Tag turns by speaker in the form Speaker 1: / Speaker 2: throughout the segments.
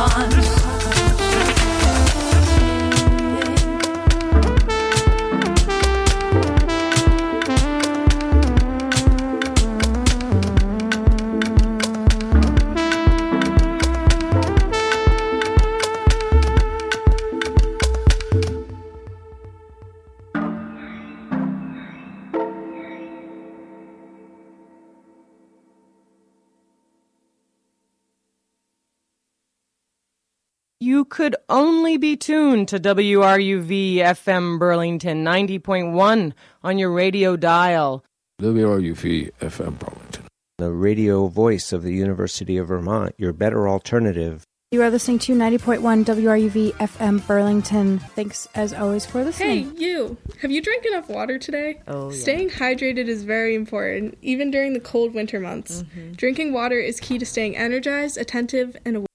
Speaker 1: You could only be tuned to WRUV FM Burlington 90.1 on your radio dial.
Speaker 2: WRUV FM Burlington.
Speaker 3: The radio voice of the University of Vermont, your better alternative.
Speaker 4: You are listening to 90.1 WRUV FM Burlington. Thanks, as always, for listening.
Speaker 5: Hey, you! Have you drank enough water today?
Speaker 1: Oh, yeah.
Speaker 5: Staying hydrated is very important, even during the cold winter months. Mm-hmm. Drinking water is key to staying energized, attentive, and awake.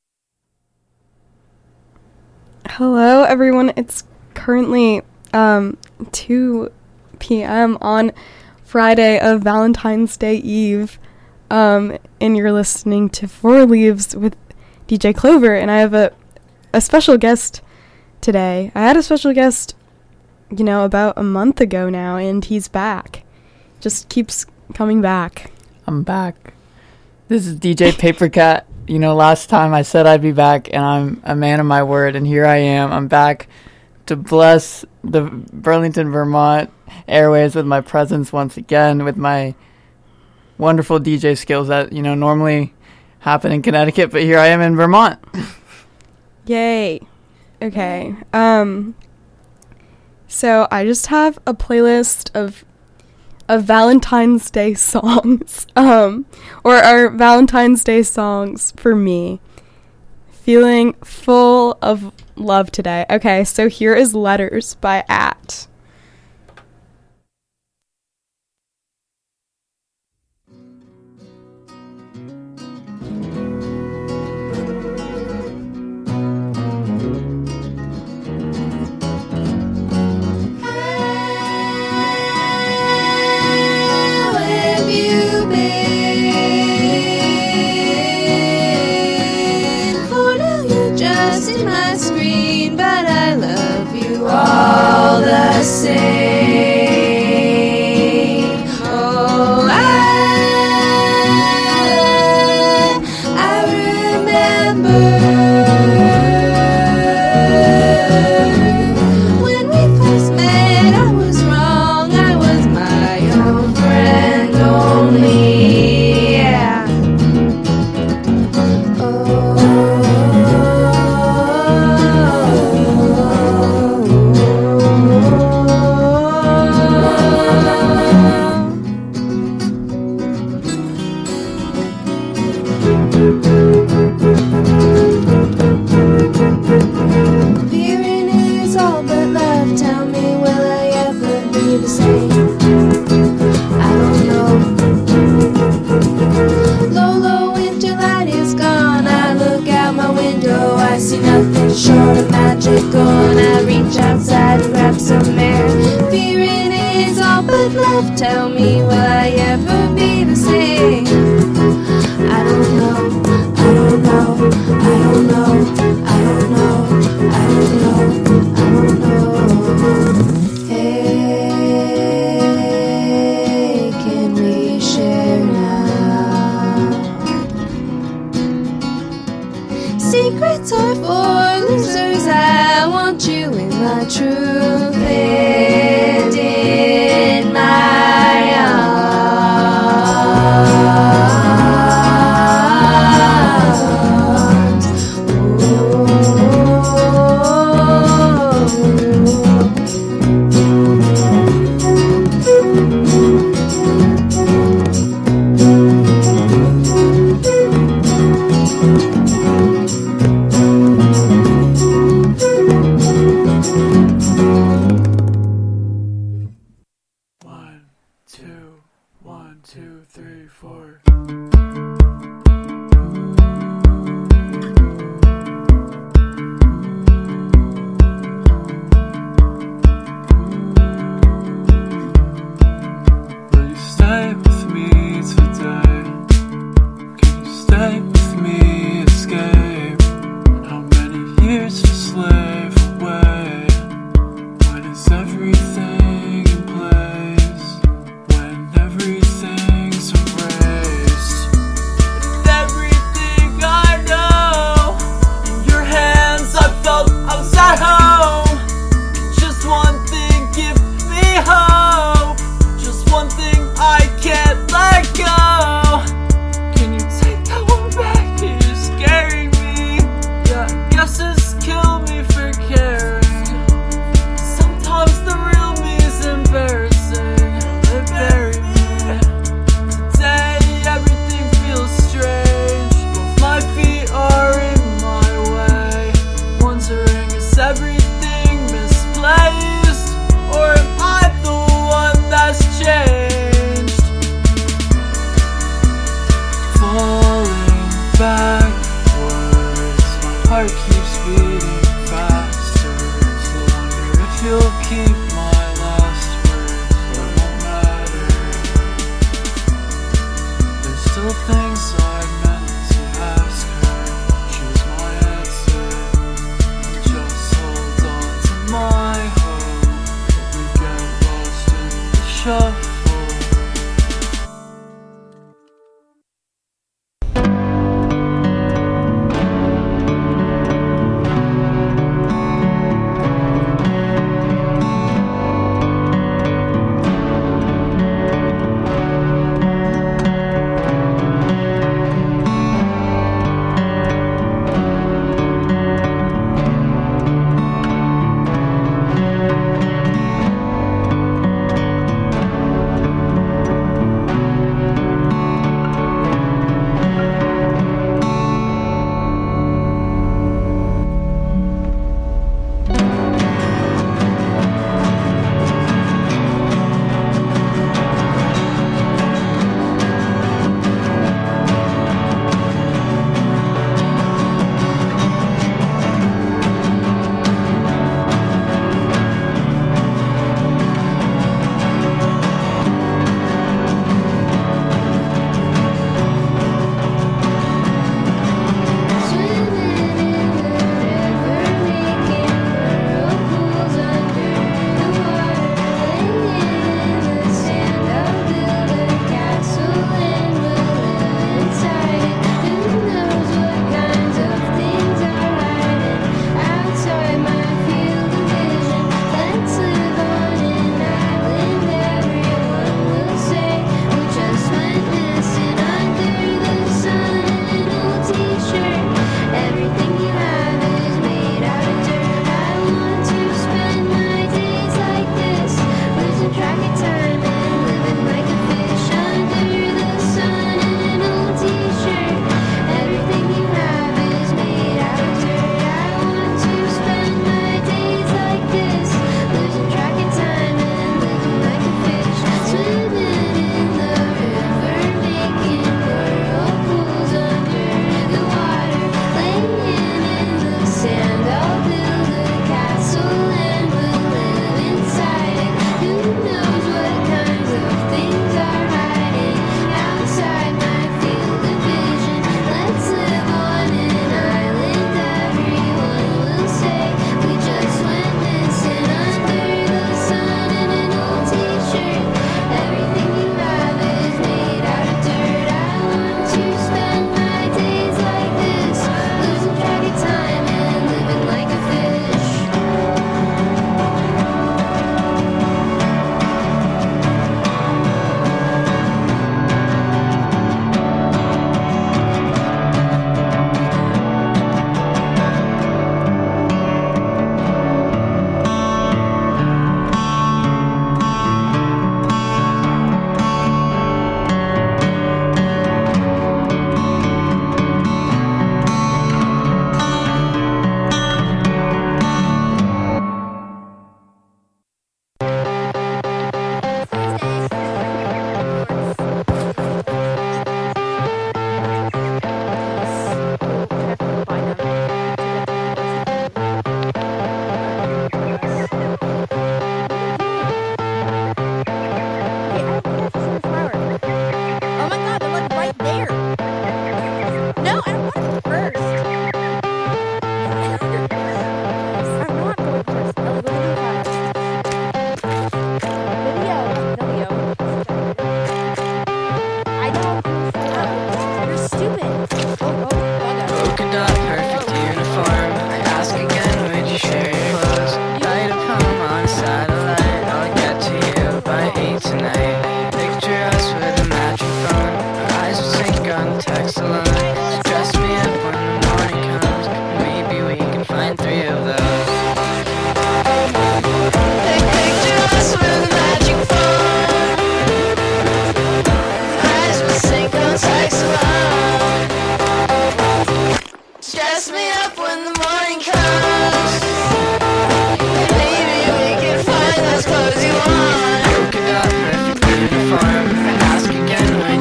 Speaker 4: Hello, everyone. It's currently 2 p.m. on Friday of Valentine's Day Eve, and you're listening to Four Leaves with DJ Clover, and I have a special guest today. I had a special guest, about a month ago now, and he's back. Just keeps coming back.
Speaker 6: I'm back. This is DJ Papercat. Last time I said I'd be back, and I'm a man of my word, and here I am. I'm back to bless the Burlington, Vermont airways with my presence once again, with my wonderful DJ skills that, normally happen in Connecticut, but here I am in Vermont.
Speaker 4: Yay. Okay. So I just have a playlist of Valentine's Day songs, or our Valentine's Day songs for me. Feeling full of love today. Okay, so here is Letters by At.
Speaker 7: All the same. Oh, I remember when we first met. I was wrong. I was my own friend only. Yeah. Short of magic on, I reach outside and grab some air. Fearing is all but love. Tell me, will I ever be the same? I don't know, I don't know, I don't know, I don't know, I don't know, I don't know. Hey, can we share now? Secrets are for losers. I want you in my truth and in my arms.
Speaker 8: heart keeps beating faster. So wonder if you'll keep my last words, but it won't matter. There's still things I meant to ask her. Choose my answer. Just hold on to my hope that we get lost in the shuffle.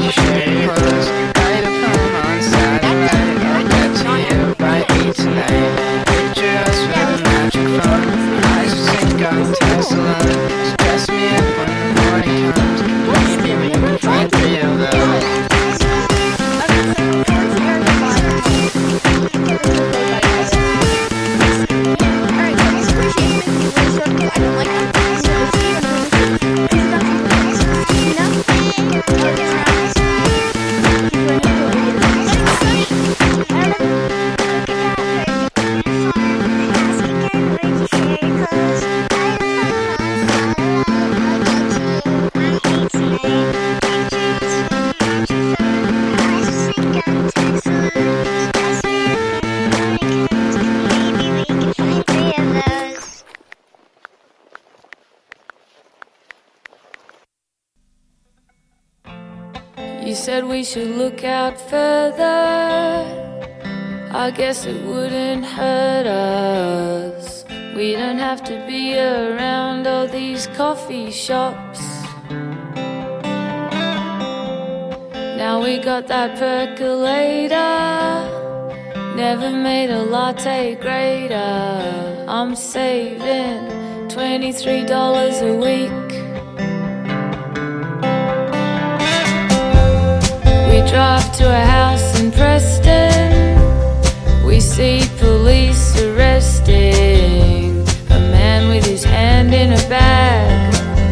Speaker 9: Tonight
Speaker 7: said we should look out further. I guess it wouldn't hurt us. We don't have to be around all these coffee shops. Now we got that percolator. Never made a latte greater. I'm saving $23 a week. We drive to a house in Preston. We see police arresting a man with his hand in a bag.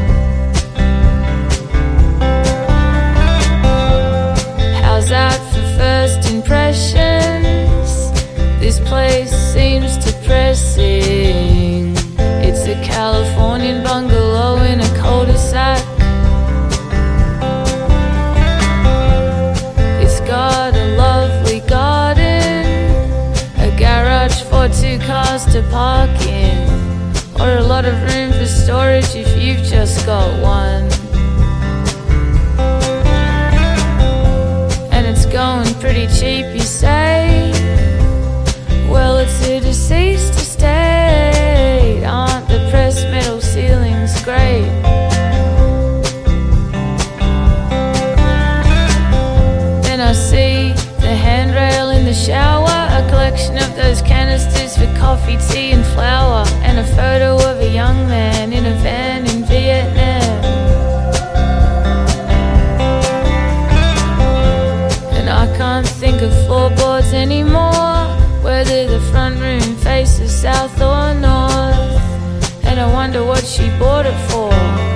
Speaker 7: How's that for first impressions? This place seems depressing. It's a Californian bungalow in a cul-de-sac. It's got a lovely garden, a garage for 2 cars to park in, or a lot of room for storage if you've just got one. And it's going pretty cheap, you say? Well, it's a deceased estate. Aren't the pressed metal ceilings great? Then I see the handrail in the shower, a collection of those canisters for coffee, tea and flour, and a photo of a young man in a van in Vietnam. And I can't think of floorboards anymore, whether the front room faces south or north. And I wonder what she bought it for.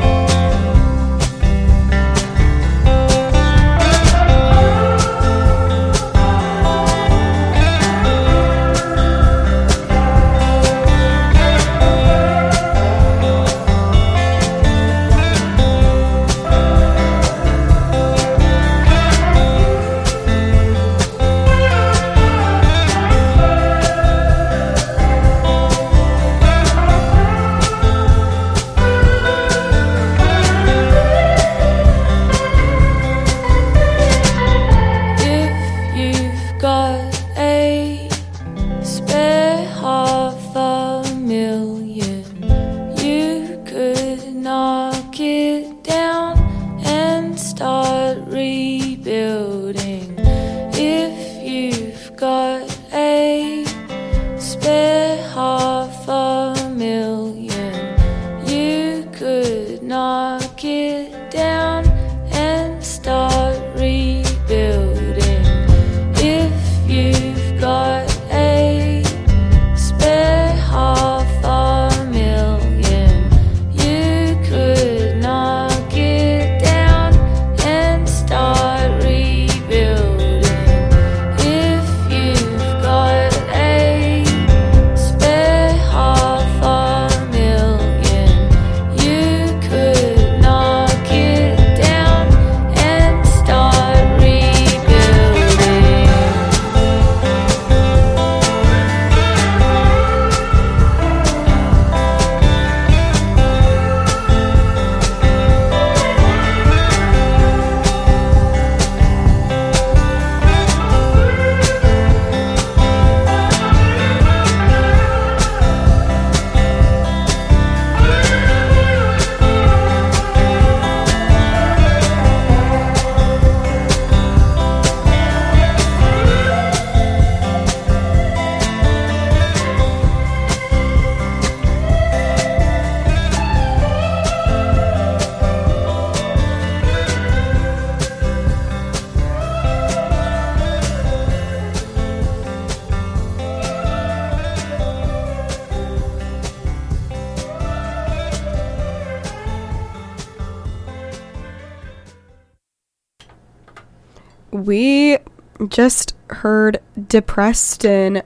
Speaker 4: We just heard Depreston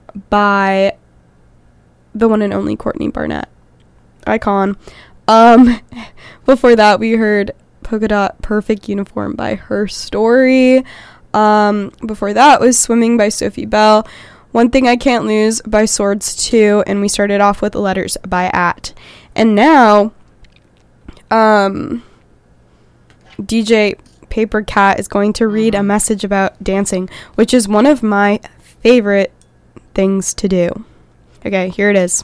Speaker 4: by the one and only Courtney Barnett. Icon. Before that, we heard Polka Dot Perfect Uniform by Her Story. Before that was Swimming by Sophie Bell. One Thing I Can't Lose by Swords 2. And we started off with Letters by At. And now, DJ Paper Cat is going to read a message about dancing, which is one of my favorite things to do. Okay, here it is.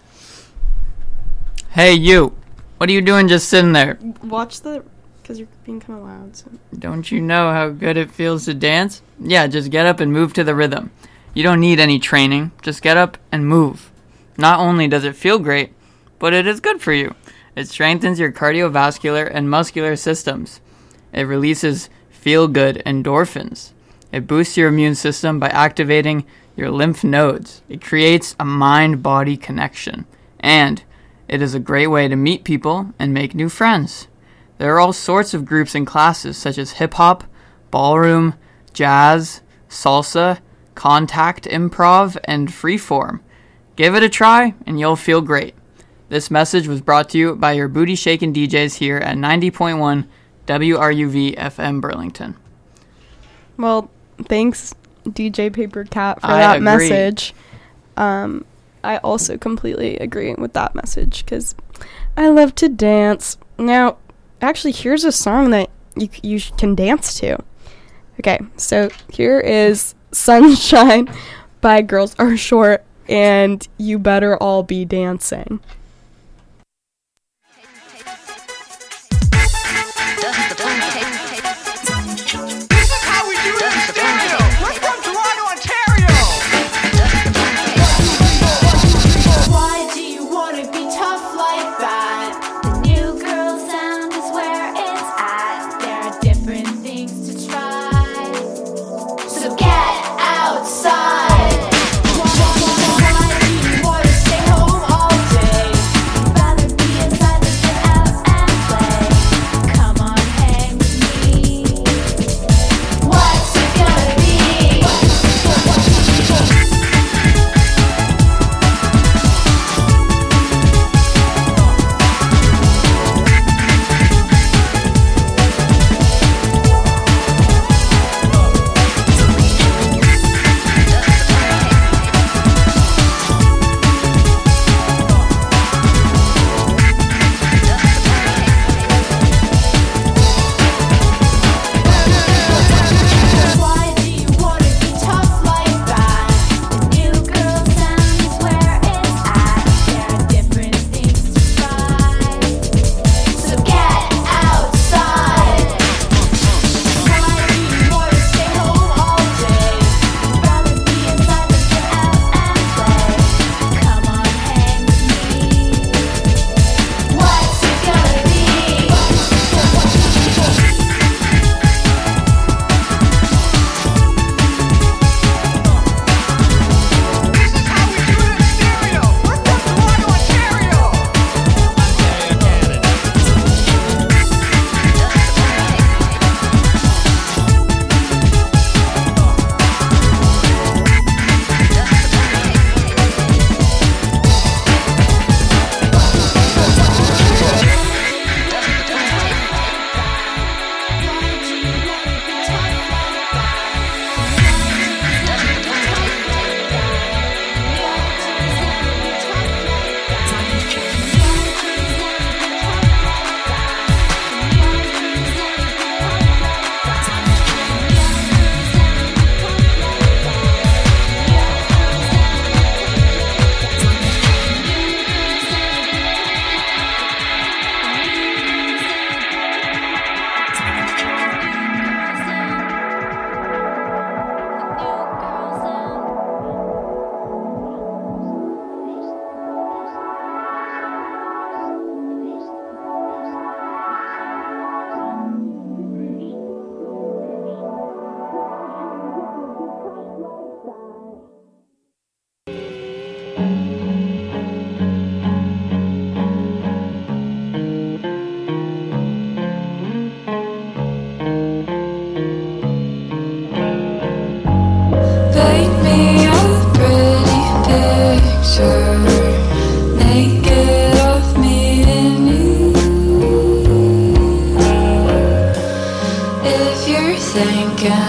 Speaker 6: Hey, you. What are you doing just sitting there?
Speaker 4: Watch because you're being kind of loud. So.
Speaker 6: Don't you know how good it feels to dance? Yeah, just get up and move to the rhythm. You don't need any training. Just get up and move. Not only does it feel great, but it is good for you. It strengthens your cardiovascular and muscular systems. It releases feel-good endorphins. It boosts your immune system by activating your lymph nodes. It creates a mind-body connection. And it is a great way to meet people and make new friends. There are all sorts of groups and classes such as hip-hop, ballroom, jazz, salsa, contact improv, and freeform. Give it a try and you'll feel great. This message was brought to you by your booty shaking DJs here at 90.1 WRUV FM Burlington.
Speaker 4: Well, thanks, DJ Paper Cat, for
Speaker 6: I
Speaker 4: that
Speaker 6: agree.
Speaker 4: message. I also completely agree with that message because I love to dance. Now, actually, here's a song that you can dance to. Okay, so here is Sunshine by Girls Are Short, and You Better All Be Dancing.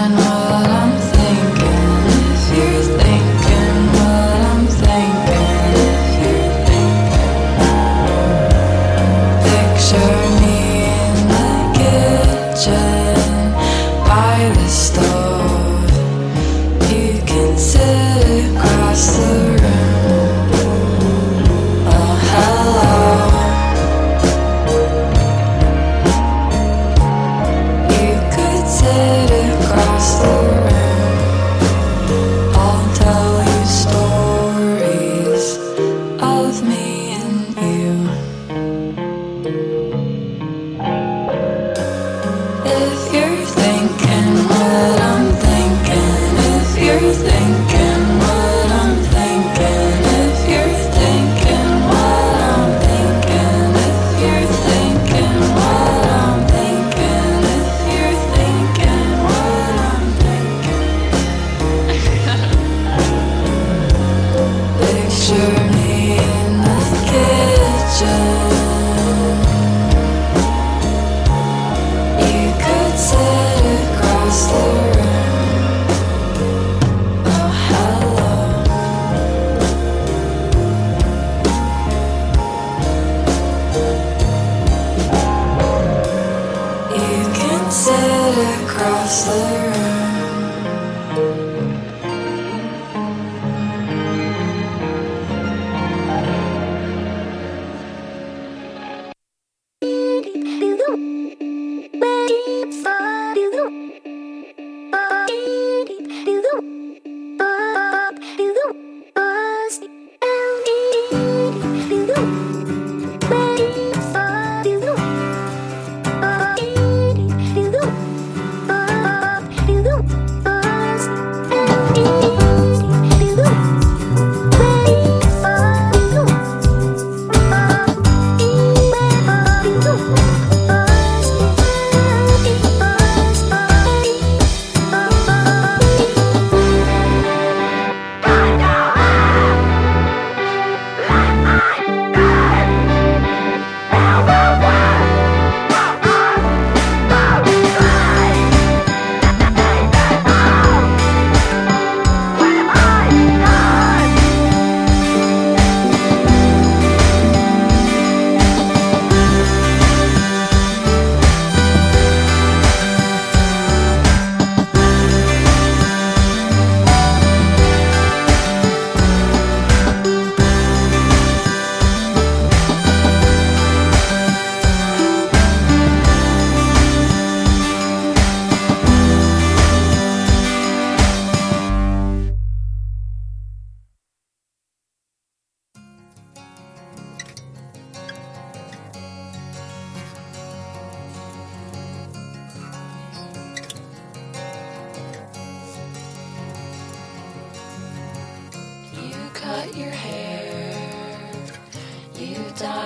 Speaker 9: Thinking what I'm thinking,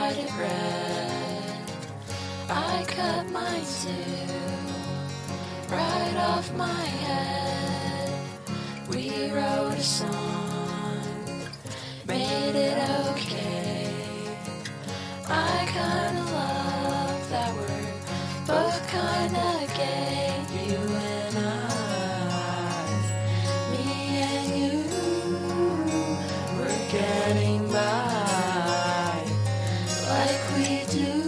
Speaker 7: dyed it red. I cut mine too, right off my head. We wrote a song, made it okay. I kinda love that we're both kinda gay, you and I. Me and you, we're getting by like we do.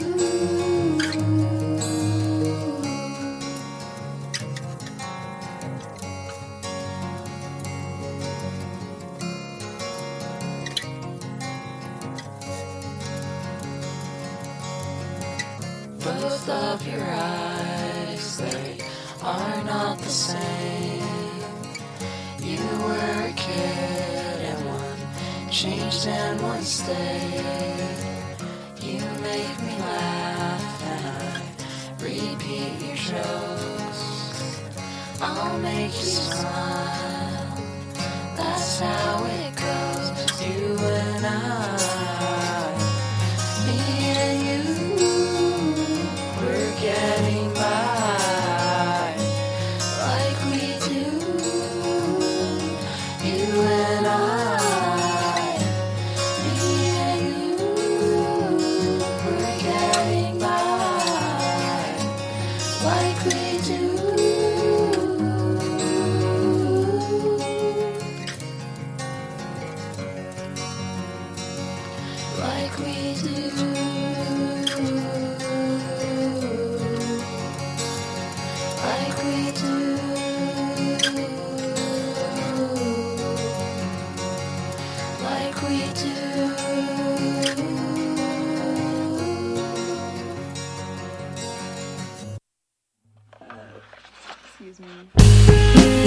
Speaker 7: Both of your eyes, they are not the same. You were a kid and one changed and one stayed. You make me laugh and I repeat your jokes. I'll make you smile, that's how it goes. You and I, me and you, we're getting by like we do. You and I, me and you, we're getting by like we do. Like we do. Like we do. Like we do.
Speaker 5: Excuse me.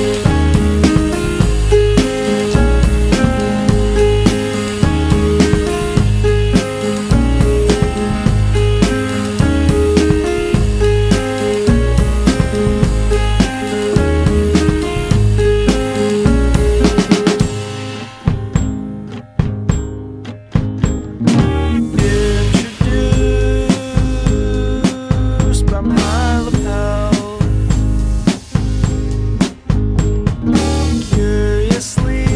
Speaker 8: Introduced by my lapel. Curiously,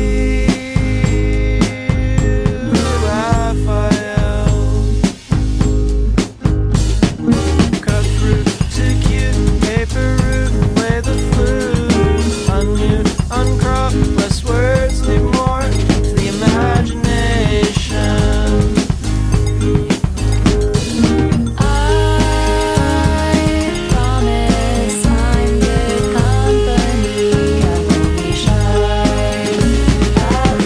Speaker 8: Raphael. Cut fruit to cute, paper root, play the flute. Unmute, uncrop, less words, leave more to the imagination.
Speaker 7: I promise I'm good company. I will be shy at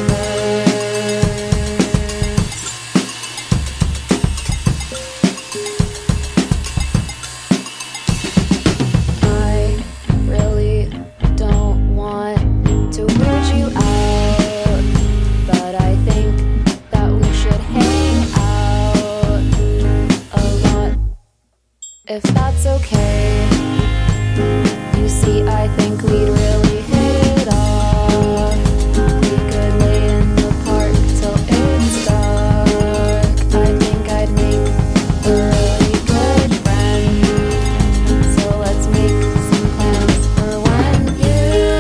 Speaker 7: first. I really don't want to weird you out, but I think that we should hang out a lot, if that's okay. You see, I think we'd really hit it off. We could lay in the park till it's dark. I think I'd make a really good friend. So let's make some plans for when you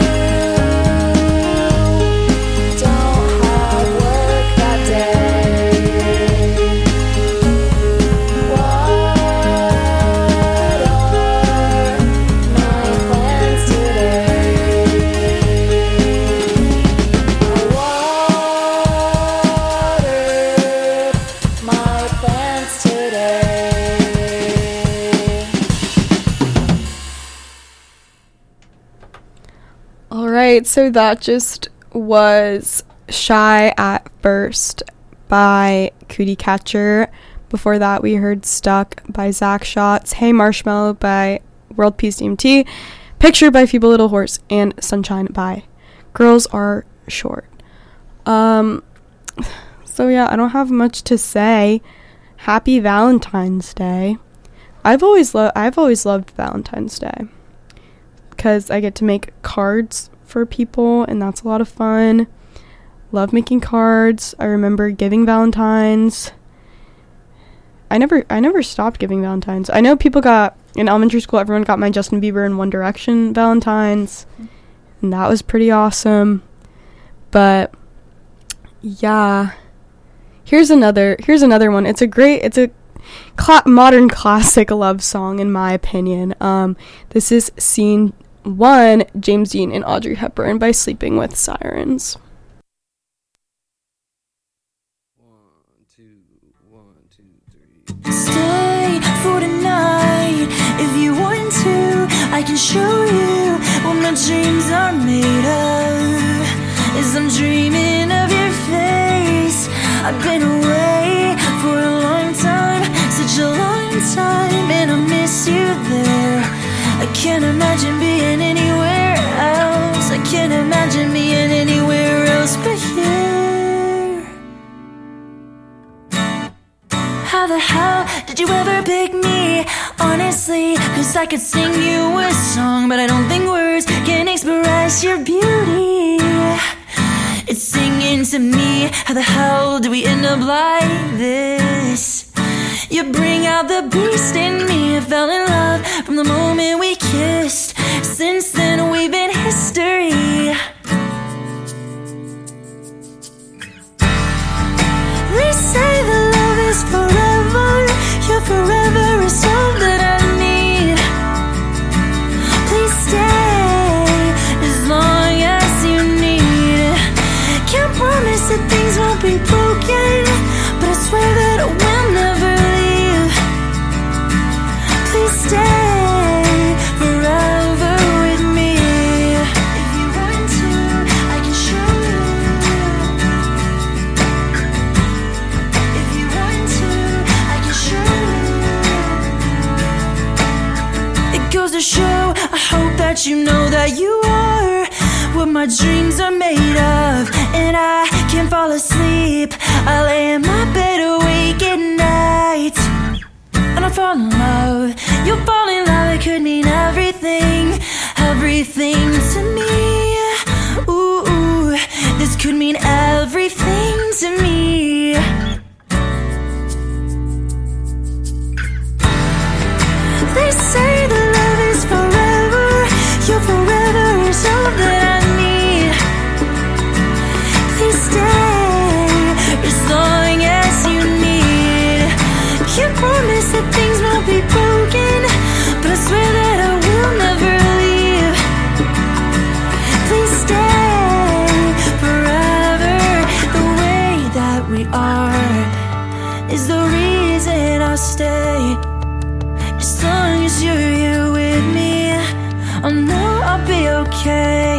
Speaker 7: don't have work that day. What are my plans today? I watered my plants today.
Speaker 4: All right, so that just was Shy at First by Cootie Catcher. Before that, we heard Stuck by Zach Shots, Hey Marshmallow by World Peace DMT, Picture by Feeble Little Horse, and Sunshine by Girls Are Short. So yeah, I don't have much to say. Happy Valentine's Day. I've always loved Valentine's Day because I get to make cards for people, and that's a lot of fun. Love making cards. I remember giving Valentines. I never stopped giving Valentines. I know people got, in elementary school, everyone got my Justin Bieber and One Direction Valentines, and that was pretty awesome. But yeah, here's another one. It's a modern classic love song, in my opinion. This is Scene 1, James Dean and Audrey Hepburn by Sleeping with Sirens.
Speaker 2: 1, 2, 3.
Speaker 9: Stay for tonight if you want to. I can show you what my dreams are made of. As I'm dreaming of your face, I've been away for a long time, such a long time, and I miss you there. I can't imagine being anywhere else. I can't imagine being anywhere else but here. How the hell did you ever pick me? Honestly, 'cause I could sing you a song, but I don't think words can express your beauty. It's singing to me. How the hell do we end up like this? You bring out the beast in me. I fell in love from the moment we kissed. Since then we've been history. They say that love is forever. Your forever is all that I need. Please stay as long as you need. Can't promise that things won't be broken, but I swear that I will never leave. Please stay forever with me. If you want to, I can show you. If you want to, I can show you. It goes to show, I hope that you know that you are what my dreams are made of. And I can't fall asleep. I lay in my bed awake at night, and I fall in love. You fall in love, it could mean everything, everything to me. Ooh, this could mean everything to me. They say that love is forever. Your forever is all that I need. Please stay as long as you need. Can't promise that things won't be broken, but I swear that I will never leave. Please stay forever. The way that we are is the reason I'll stay. As long as you're here with me, I know I'll be okay.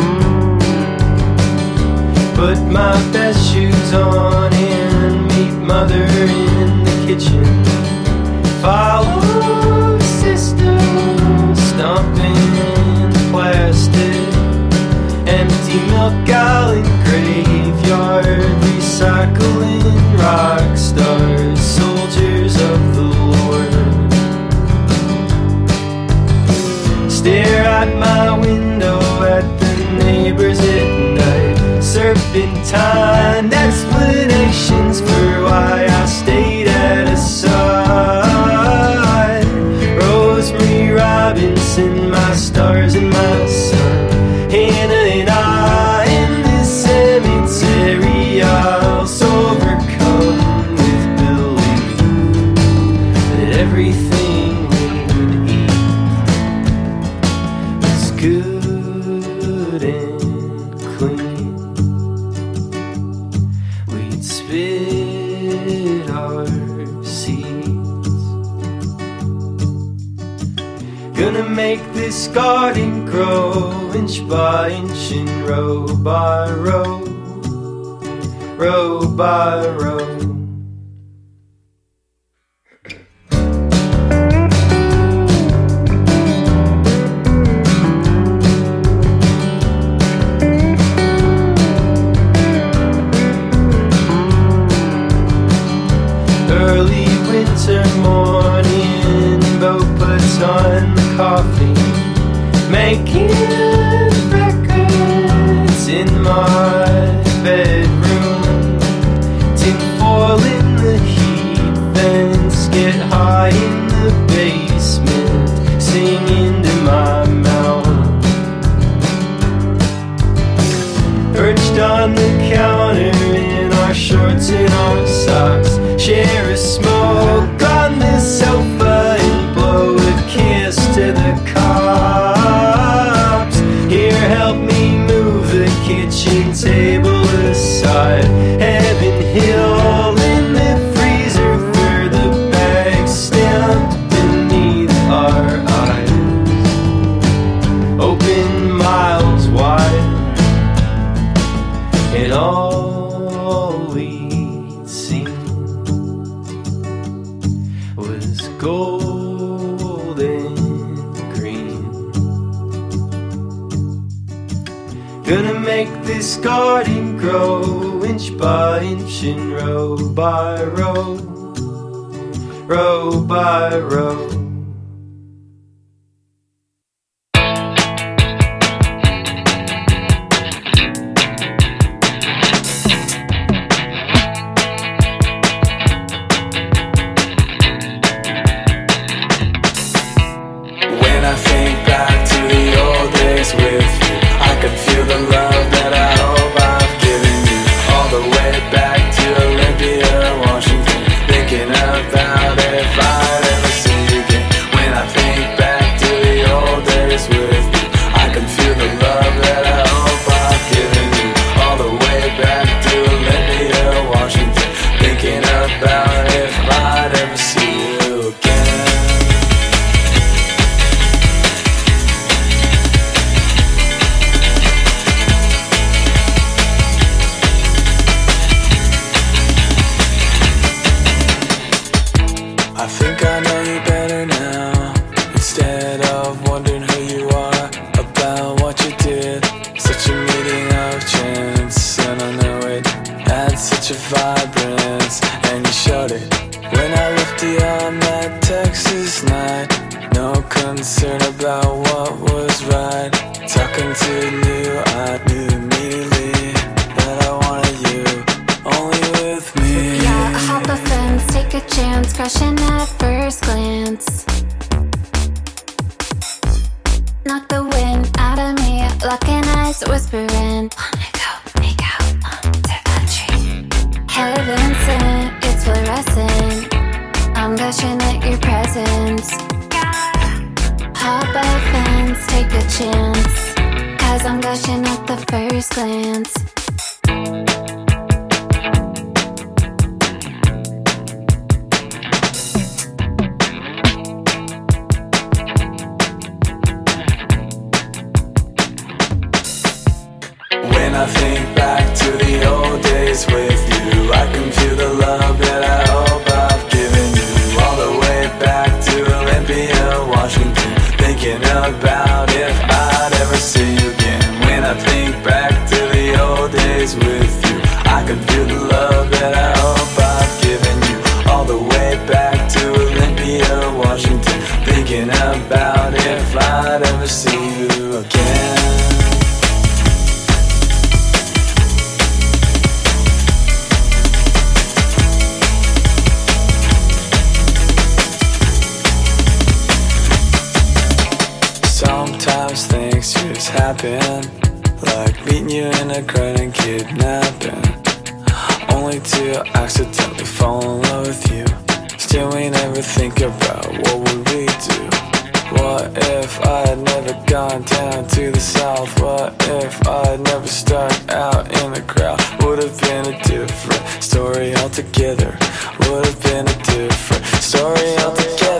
Speaker 10: Put my best shoes on and meet mother in the kitchen. Follow sister, stomping plastic. Empty milk gallon graveyard, recycling rock stars, soldiers of the Lord. Stare at my window at the neighbors at night. Serpentine explanations for why I stayed at a side. Rosemary Robinson, my stars and my sun. Hannah and I in this cemetery, I'll overcome with belief that everything we would eat was good and clean. We'd spit our seeds. Gonna make this garden grow inch by inch and row by row, row by row. Early winter morning, Bo puts on the coffee, making records in my bedroom. Tinfoil in the heat vents, get high in the basement, sing into my mouth. Perched on the counter in our shorts and our socks, share a smoke on the sofa and blow a kiss to the cops. Here, help me move the kitchen table aside. Heaven Hill in the freezer for the bag stamped beneath our eyes. Open miles wide, and all we'd seen was gold and green. Gonna make this garden grow inch by inch and row by row, row by row.
Speaker 8: When I think back to the old days with you, I can feel the love that I hope I've given you. All the way back to Olympia, Washington, thinking about if I'd ever see you again. When I think back to the old days with you, I can feel the love that I hope I've given you. All the way back to Olympia, Washington, thinking about if I'd ever see you again. I think I know you better now. Instead of wondering who you are, about what you did. Such a meeting of chance, and I know it had such a vibrance, and you showed it when I left you on that Texas night. No concern about what was right. Talking to you, I knew immediately that I wanted you only with me.
Speaker 9: Yeah, hop the fence, take a chance, crushing at first glance. Knock the wind out of me, locking eyes, whispering. Wanna go make out under a tree. Heaven sent, it's fluorescent. I'm gushing at your presence. Hop a fence, take a chance, 'cause I'm gushing at the first glance.
Speaker 8: When I think back to the old days with you, I can feel the love that I could feel the love that I hope I've given you all the way back to Olympia, Washington, thinking about if I'd ever see you again. Sometimes things just happen, like meeting you in a crowd and kidnapping, only to accidentally fall in love with you. Still we never think about what would we do. What if I had never gone down to the south? What if I had never stuck out in the crowd? Would have been a different story altogether. Would have been a different story altogether.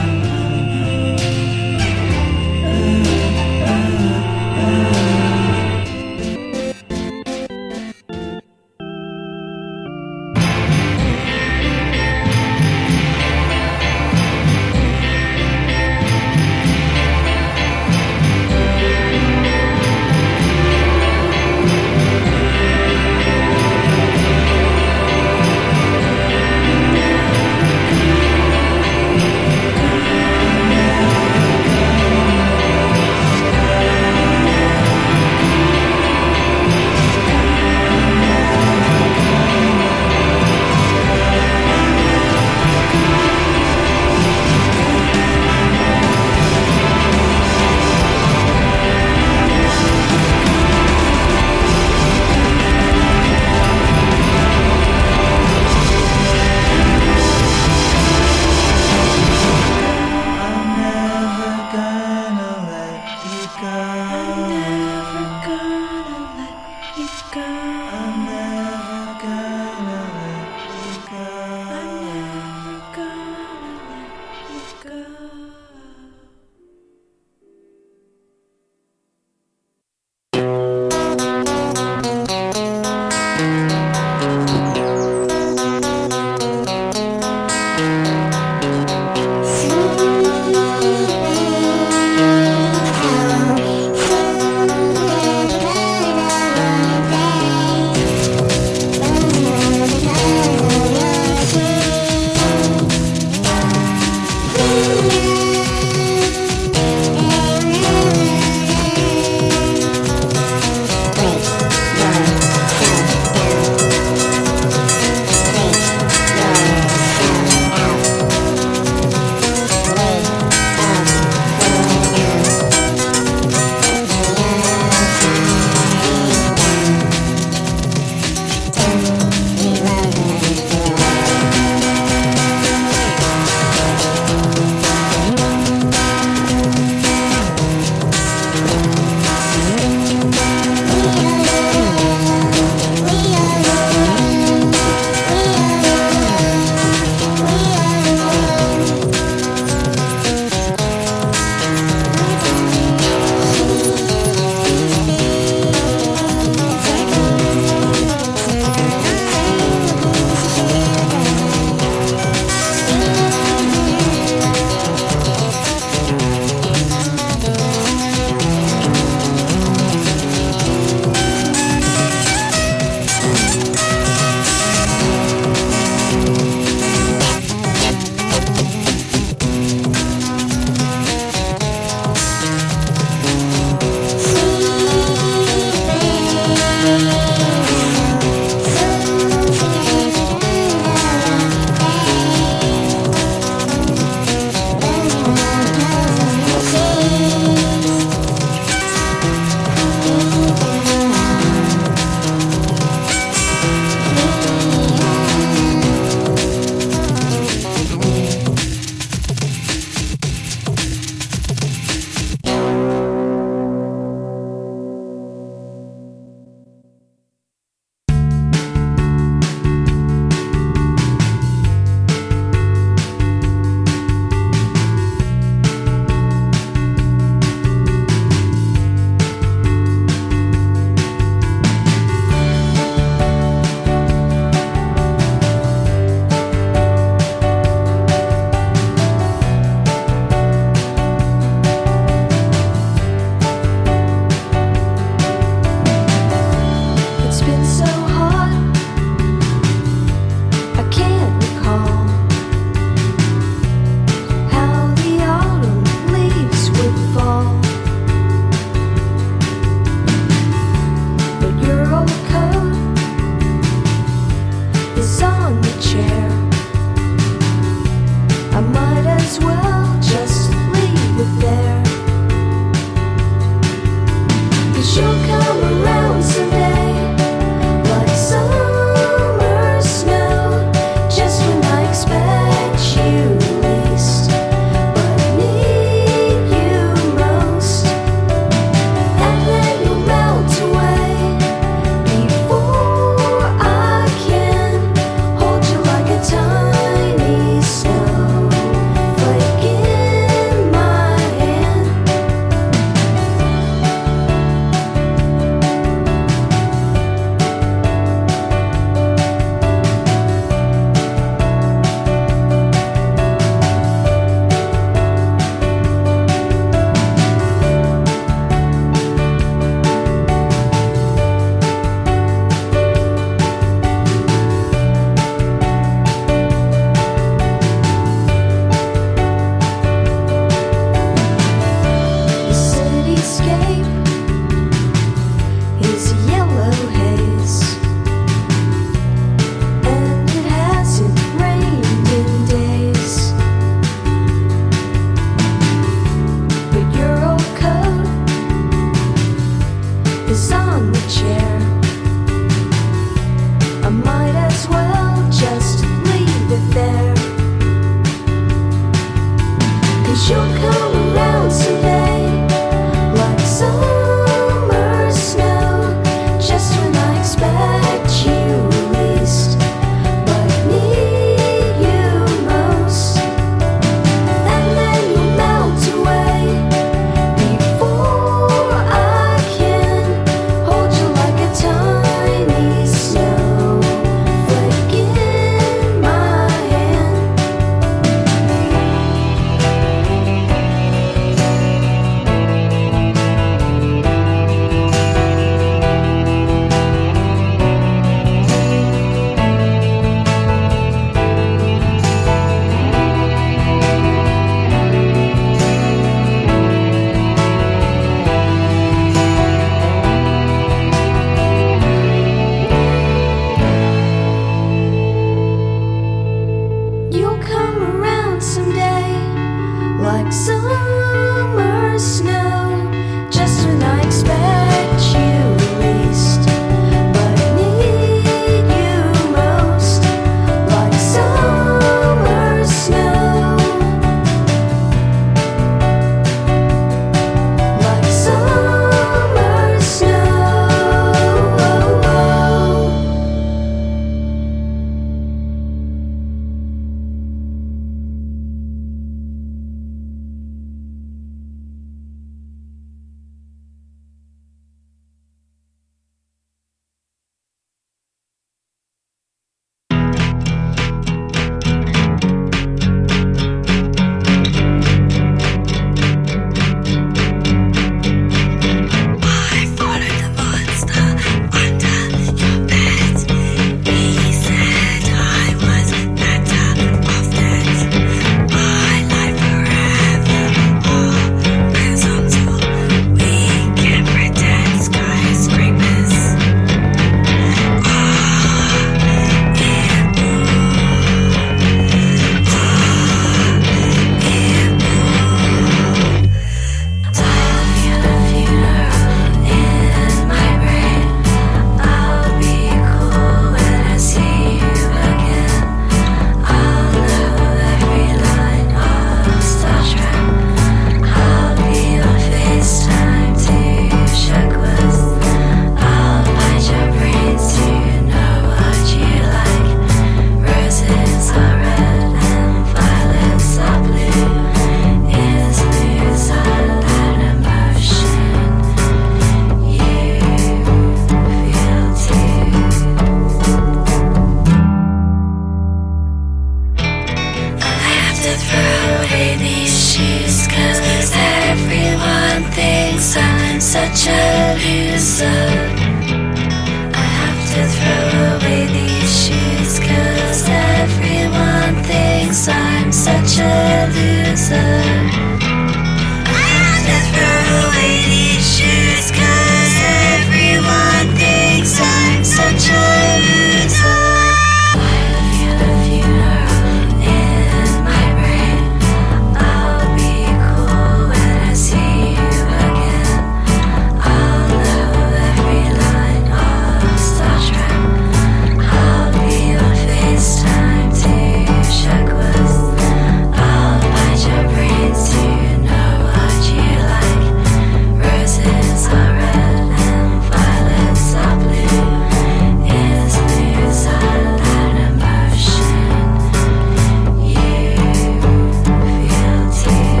Speaker 9: loser. I have to throw away these shoes 'cause everyone thinks I'm such a loser. I feel the funeral in my brain. I'll be cool when I see you again. I'll know every line of Star Trek. I'll be on FaceTime to check with. I'll bite your brains to know what you like. Roses are red and violets are blue. Is news an emotion you feel too?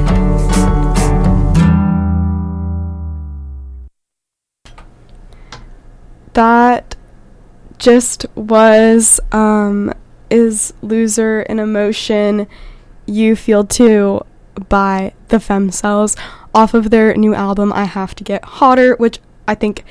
Speaker 4: That just was Is Loser an Emotion You Feel Too by the Femcells off of their new album I Have to Get Hotter, which I think,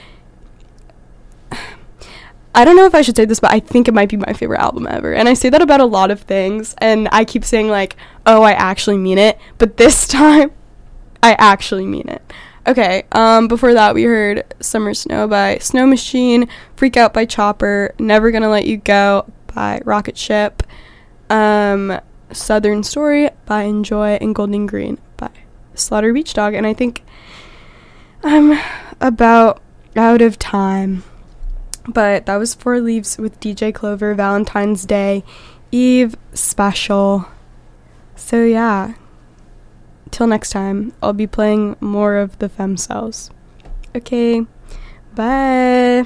Speaker 4: I don't know if I should say this, but I think it might be my favorite album ever. And I say that about a lot of things, and I keep saying like, oh, I actually mean it, but this time I actually mean it. Okay, before that we heard Summer Snow by Snow Machine, Freak Out by Chopper, Never Gonna Let You Go by Rocket Ship, Southern Story by Enjoy, and Golden Green by Slaughter Beach Dog. And I think I'm about out of time, but that was 4 Leaves with DJ Clover, Valentine's Day Eve special. So yeah, till next time, I'll be playing more of the Femcells. Okay, bye.